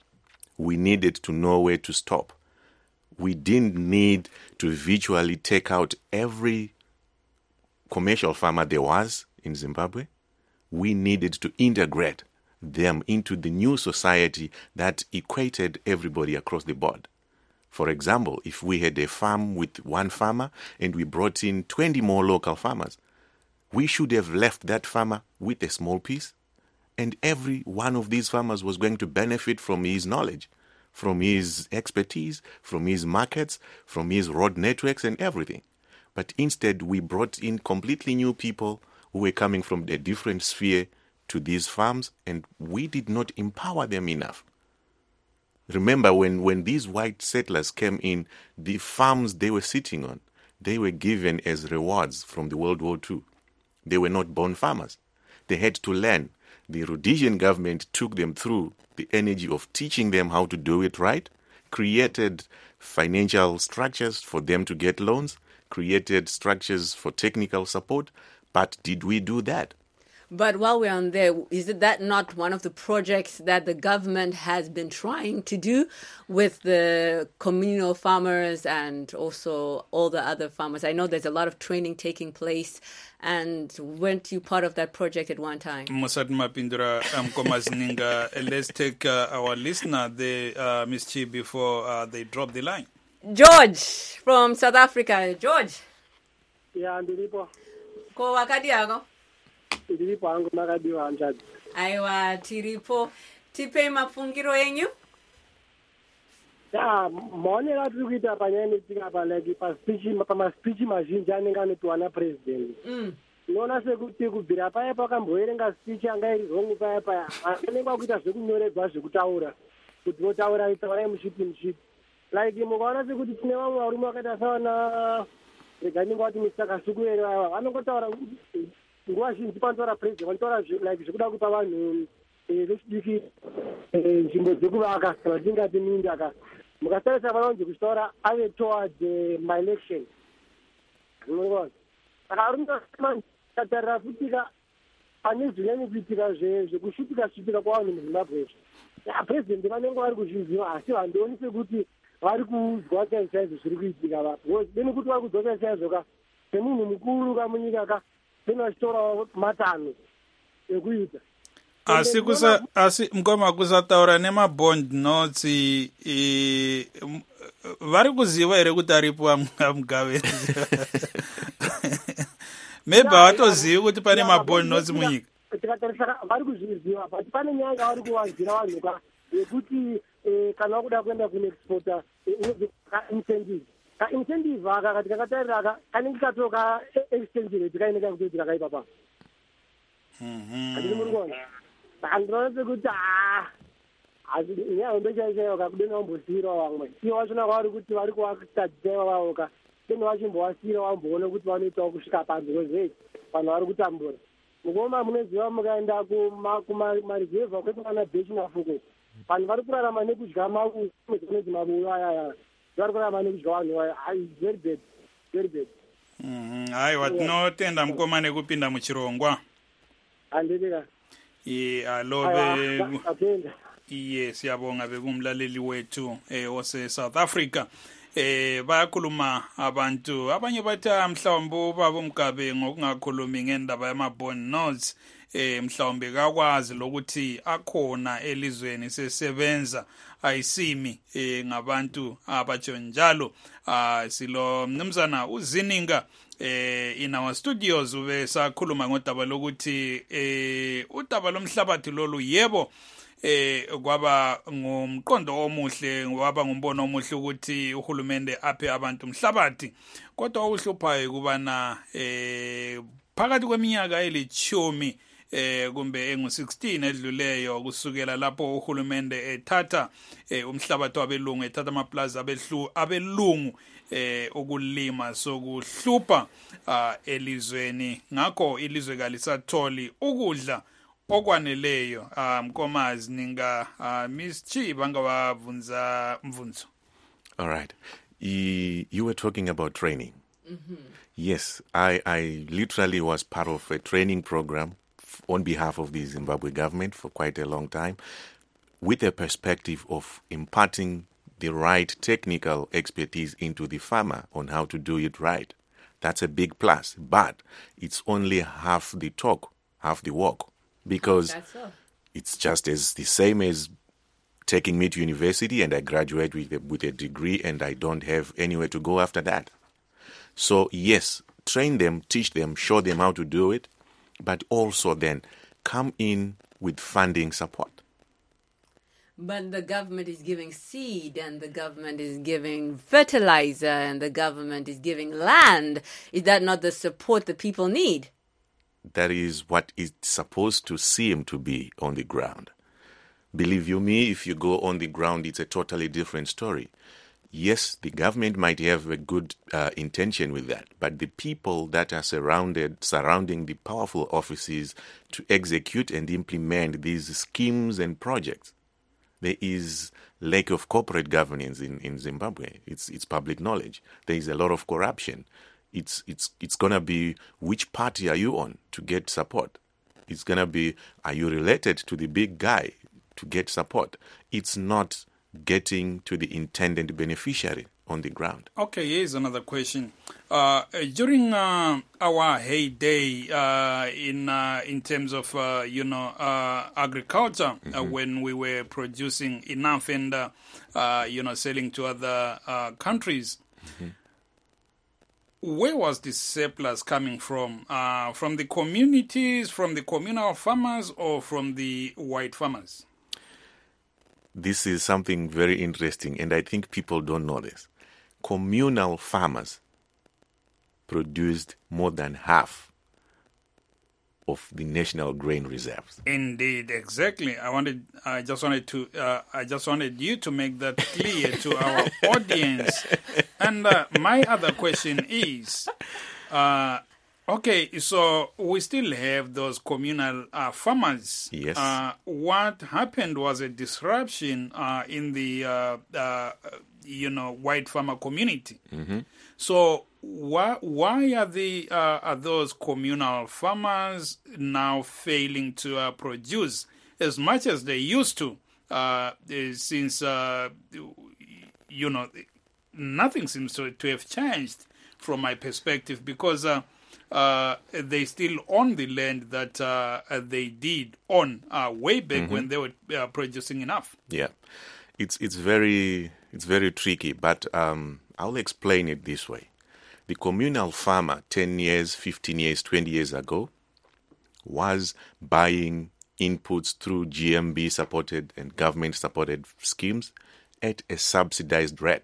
We needed to know where to stop. We didn't need to virtually take out every commercial farmer there was in Zimbabwe. We needed to integrate them into the new society that equated everybody across the board. For example, if we had a farm with one farmer and we brought in twenty more local farmers, we should have left that farmer with a small piece, and every one of these farmers was going to benefit from his knowledge, from his expertise, from his markets, from his road networks and everything. But instead, we brought in completely new people who were coming from a different sphere to these farms, and we did not empower them enough. Remember, when, when these white settlers came in, the farms they were sitting on, they were given as rewards from the World War Two. They were not born farmers. They had to learn. The Rhodesian government took them through the energy of teaching them how to do it right, created financial structures for them to get loans, created structures for technical support. But did we do that? But while we're on there, is it that not one of the projects that the government has been trying to do with the communal farmers and also all the other farmers? I know there's a lot of training taking place, and weren't you part of that project at one time? Musat Mapindra Mkomazininga. Let's take uh, our listener, the uh, Miss Chi, before uh, they drop the line. George from South Africa. George. Yeah, ndiripo. Ko wakati yako? Ndiripo hangu makadiwa anjadi. Aiwa, tiripo. Tipe mafungiro yenyu? Ya, maonera tiri kuita panyaya tikapa like pa speech pa speech mazhinji anenge anopiwa na president. Mm. Unoona sekuti kubvira paya pakamboerenga speech anga iri hongu paya paya anenge akuita zvekunyoredzwa zvekutaura kuti votaura itaura mushipi mushipi. Like mukaona sekuti tine vamwe varume vakaita savana rega ndinge wati mister Kasukuere vaya vanongotaura nguva zhinji panotaura president vanotaura like zvekuda kupa vanhu vechidiki nzvimbo dzekuvaka kana tingati minda ka mukatarisa vanonzi kuchitaura ave towards my election. Saka arundotatarira futika pane zvinyanye kuitika zvekushutika shutika kwavanhu muzimbabwe. President vanenge vari kuzviziva asi vandioni sekuti vari kuudzwa chaizvo chaizvo zviri kuitika vapo beni kuti vari kudzwa chaizvo chaizvo ka semunhu mukuru ka munyika ka beni vachitaurawo matanho ekuita. Asi kusa asi mkoma kusataura nemabond notes i vari kuziva here kuti aripo Mugabe. Maybe hawatozivi kuti pane mabond notes munyika. Tikatarisa vari kuzviziva but pane nyaya yavari kuvanzira vanhu ka yekuti kana wakuda kuenda kuneexporta incentive ka incentive aka kati kakatarira aka kanenge katoka exchange rate kainenge kutoitika kaipapa. Andini muri kuona andinoona sekuti asi nyaya ndochaichaiwo ka kudeni wambosiyira vamwe ivo vachona kwavari kuti vari kuvakutadzaiva vavo ka deni vachimbovasiyira vamboona kuti vanoitawo kusvika panze kozei vanhu vari kutambura. Mukoma munoziva mukaenda kumareserva kwete kana bechi nafuko vanhu vari kurarama nekudya maunezi mabuyo ayaya vari kurarama nekudya vanhu aya very bad very bad. Haiwa, tinotenda mukoma nekupinda muchirongwa. Andidika. Ye alove. Yes, siyabonga bekumlaleli wethu eh ose South Africa. Eh bayakhuluma abantu abanye bathi mhlawumbe baba Mugabe ngokungakhulumi ngendaba yama bond notes eh mhlawumbe kakwazi lokuthi akhona elizweni sesebenza ayisimi eh ngabantu abajonjalo. Ah silo mnumzana uZininga eh in our studios ube sakhuluma ngodaba lokuthi eh udaba lomhlabathi lolu yebo eh kwaba ngumqondo omuhle kwaba ngumbono omuhle ukuthi uhulumende aphe abantu umhlabathi, kodwa uhluphayo kubana eh phakathi kweminyaka elithumi eh kumbe engu sixteen edluleyo kusukela lapho uhulumende ethatha eh umhlabathi wabelungu ethatha amaplaza abehlu abelungu eh ukulima sokuhlupha uh, elizweni, ngakho ilizwe kalisatholi ukudla okwaneleyo. Um Komazi ninga uh, Miss Chi bangawavunza mvunzo. All right. You, you were talking about training. Mm-hmm. Yes, I, I literally was part of a training program f- on behalf of the Zimbabwe government for quite a long time, with a perspective of imparting the right technical expertise into the farmer on how to do it right. That's a big plus, but it's only half the talk, half the walk, because so. It's just as the same as taking me to university and I graduate with a, with a degree and I don't have anywhere to go after that. So yes, train them, teach them, show them how to do it, but also then come in with funding support. But the government is giving seed and the government is giving fertilizer and the government is giving land. Is that not the support the people need? That is what it's supposed to seem to be on the ground. Believe you me, if you go on the ground, it's a totally different story. Yes, the government might have a good uh, intention with that, but the people that are surrounded, surrounding the powerful offices to execute and implement these schemes and projects, there is lack of corporate governance in, in Zimbabwe. It's it's public knowledge. There is a lot of corruption. It's it's it's gonna be which party are you on to get support? It's gonna be are you related to the big guy to get support? It's not getting to the intended beneficiary on the ground. Okay, here's another question. Uh, during uh, our heyday uh, in uh, in terms of uh, you know uh, agriculture, mm-hmm. uh, when we were producing enough and uh, uh, you know selling to other uh, countries, mm-hmm. where was the surplus coming from? Uh, from the communities, from the communal farmers, or from the white farmers? This is something very interesting, and I think people don't know this. Communal farmers produced more than half of the national grain reserves. Indeed, exactly. I wanted, I just wanted to, uh, I just wanted you to make that clear to our audience. And uh, my other question is, uh, okay, so we still have those communal uh, farmers. Yes. Uh, what happened was a disruption uh, in the, uh, uh, you know, white farmer community. Mm-hmm. So why why are the uh, are those communal farmers now failing to uh, produce as much as they used to? Uh, since uh, you know, nothing seems to, to have changed from my perspective, because uh, uh, they still own the land that uh, they did own uh, way back mm-hmm. when they were uh, producing enough. Yeah, it's it's very it's very tricky, but um, I'll explain it this way. The communal farmer ten years, fifteen years, twenty years ago was buying inputs through G M B-supported and government-supported schemes at a subsidized rate.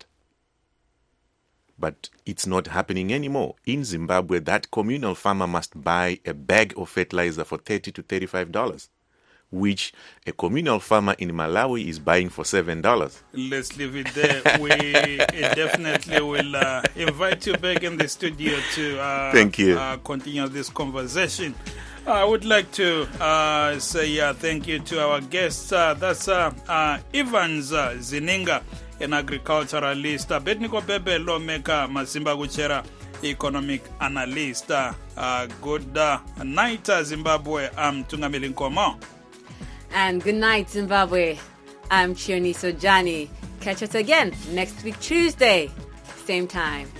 But it's not happening anymore. In Zimbabwe, that communal farmer must buy a bag of fertilizer for thirty to thirty-five dollars, which a communal farmer in Malawi is buying for seven dollars. Let's leave it there. We definitely will uh, invite you back in the studio to uh, thank you. Uh, continue this conversation. I would like to uh, say uh, thank you to our guests. Uh, that's uh, uh, Evans uh, Zininga, an agriculturalist. Uh, Betniko Bebe Lawmaker, Masimba Kuchera, economic analyst. Uh, uh, good uh, night, uh, Zimbabwe. I'm Tungamili Nkomo. And good night, Zimbabwe. I'm Chioniso Jani. Catch us again next week, Tuesday, same time.